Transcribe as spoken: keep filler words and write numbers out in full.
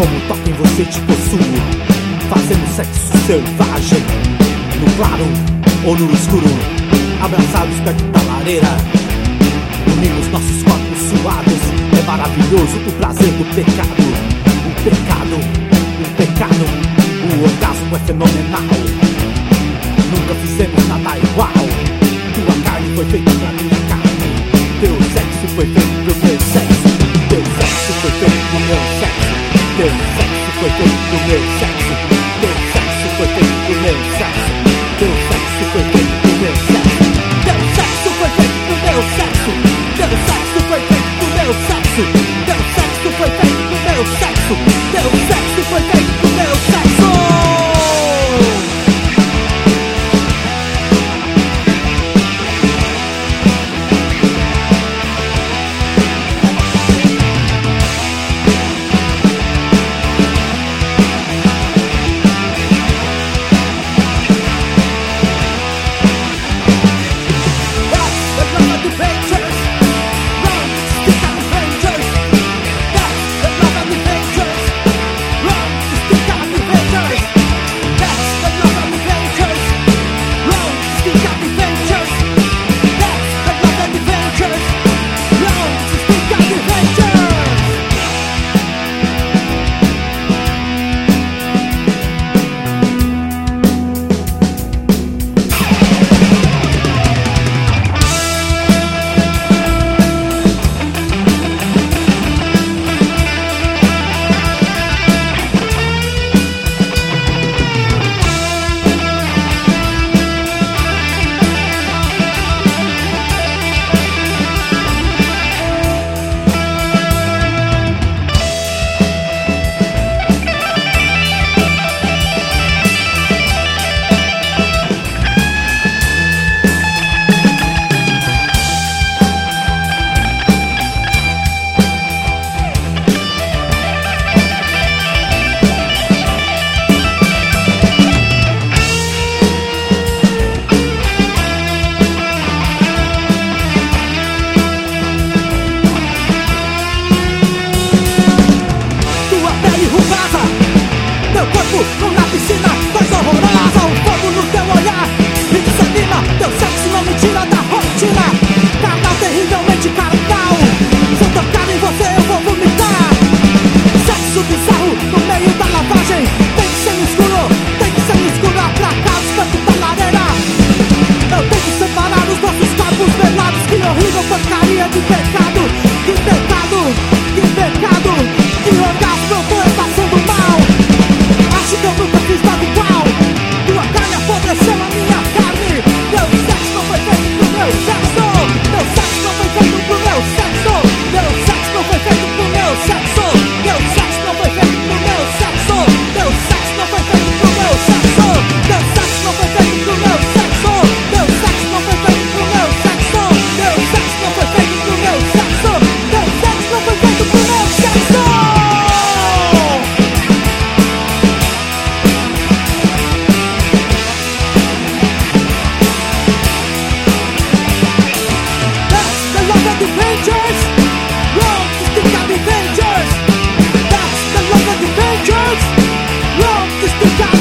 como toco em você te possuo, fazendo sexo selvagem, no claro ou no escuro, abraçados perto da lareira, unimos nossos corpos suados. É maravilhoso o prazer do pecado, o pecado, o pecado, o orgasmo é fenomenal. Nunca fizemos nada igual. Tua carne foi feita pra minha carne, teu sexo foi feito pro meu sexo, teu sexo foi feito pro meu sexo, teu sexo foi feito pro meu sexo, teu sexo foi feito pro meu sexo, teu sexo foi feito pro meu sexo, teu sexo foi feito pro meu sexo, teu sexo foi feito pro meu sexo, teu sexo foi feito pro meu sexo, teu sexo foi feito pro meu sexo. That's the love of the Avengers. Love is the